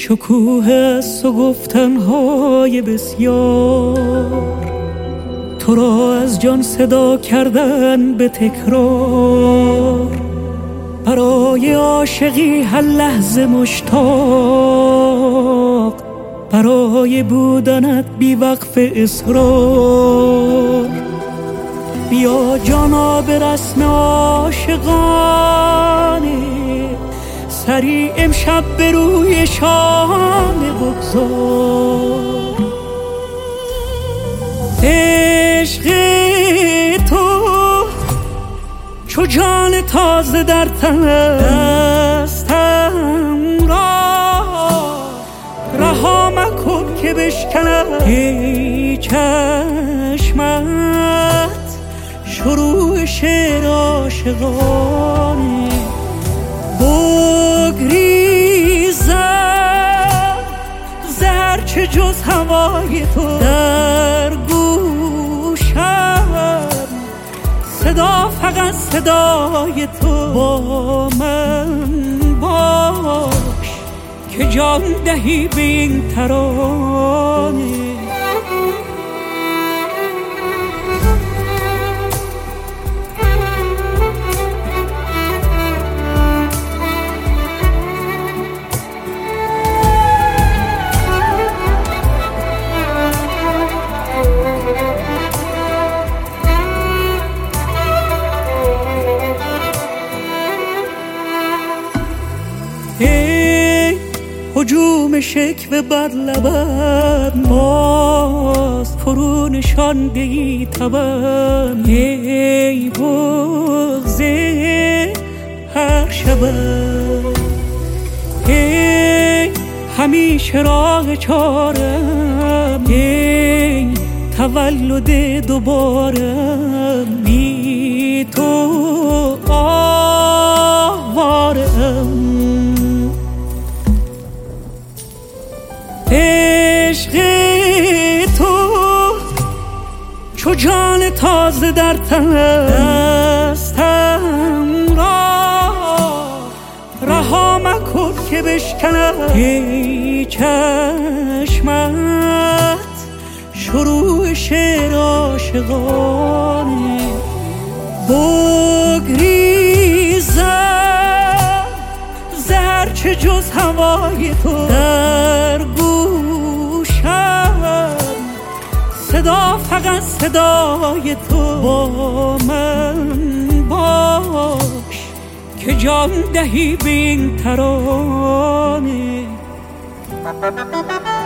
شکوه است و گفتنهای بسیار، تو را از جان صدا کردن به تکرار. برای عاشقی هر لحظه مشتاق، برای بودنت بی وقف اصرار. بیا جانا به رسم عاشقانه، سری امشب به روی شانه بگذار. عشق تو چو جان تازه در تن دستم را رها مکن که بشکنم. ای چشمت شروع شعر عاشقانه، بگریزم زهر چه جز هوای تو در گوشم. صدا فقط صدای تو، با من باش که جان دهی به این ترانه. ای هجوم شکوه بر لبت، باز فرو نشانده ای تبم. ای بغض هر شبم، ای همیشه راه چارم. ای تولد دوبارم، بی تو آوارم. عشق تو چو جان تازه در تن دستم را رها مکن که بشکنم. ای چشمت شروع شعر عاشقانه، بگریزم زهر چه جز هوای تو در گوشم. صدا فقط صدای تو، با من باش که جان دهی به این ترانه.